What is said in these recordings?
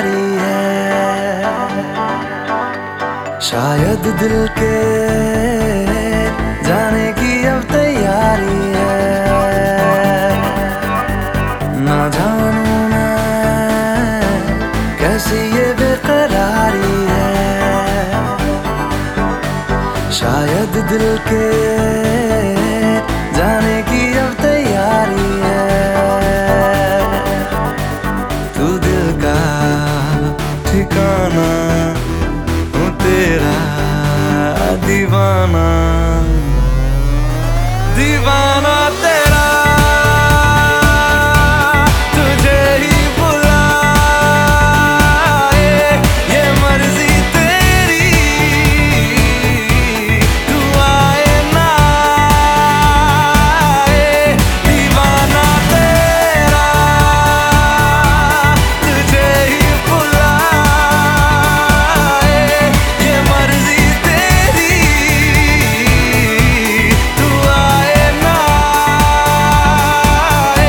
यारी है, शायद दिल के जाने की अब तैयारी है। ना जानूं मैं कैसी ये बेकरारी है, शायद दिल के जाने की अब तैयारी है। तू दिल का ठिकाना, हूँ तेरा दीवाना, दीवाना तेरा। तुझे ही बुलाए ये मर्जी तेरी, तू आए ना आए, दीवाना तेरा। तुझे ही बुलाए ये मर्जी तेरी, तू आए ना आए।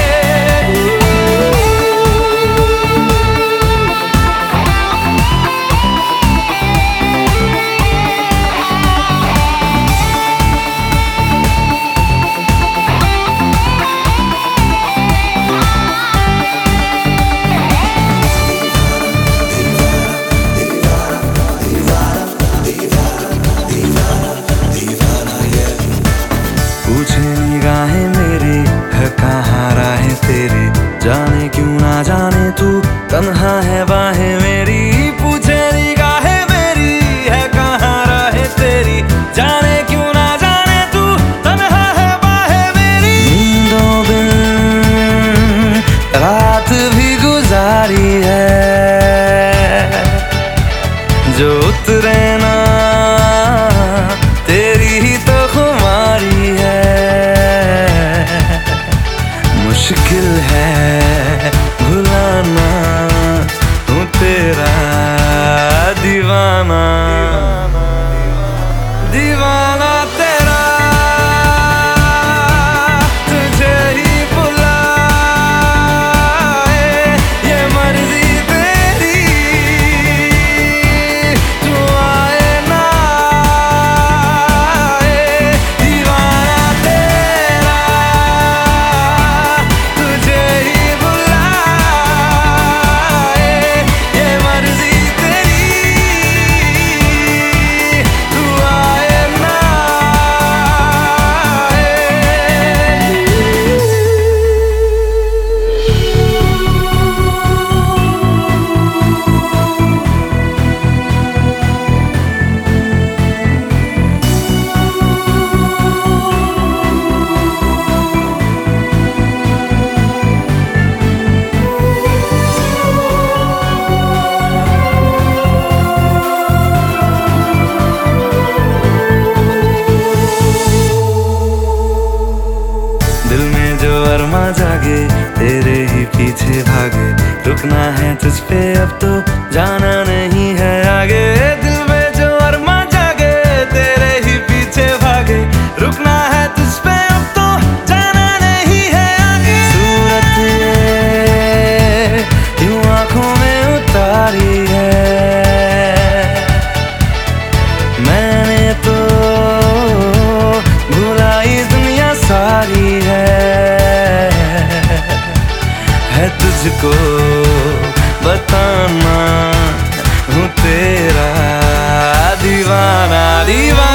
पूछे निगाहें मेरी है कहाँ राहें तेरी, जाने क्यों ना जाने तू तन्हा है बाहें मेरी। पूछे निगाहें मेरी है कहाँ राहें तेरी, जाने क्यों ना जाने तू तन्हा है बाहें मेरी। नींदों बिन रात भी गुजारी है, जो उतरे ना तेरी ही तो खुमारी है। मुश्किल है भुलाना, हूँ तेरा दीवाना, दीवाना तेरा। तुझे ही बुलाए ये मर्जी तेरी, तू आए ना आए, दीवाना तेरा। तुझे ही बुलाए ये मर्जी तेरी, तू आए ना दिल में जो अरमा जागे तेरे ही पीछे भागे, रुकना है तुझ पे अब तो जाना नहीं है आगे। दिल में जो अरमा जागे तेरे ही पीछे भागे, रुकना है तुझ पे अब तो जाना नहीं है आगे। सूरत ये यूं आंखों में उतारी है, मैंने तो भुलाई दुनिया सारी है तुझको बताना, हूँ तेरा दीवाना, दीवाना।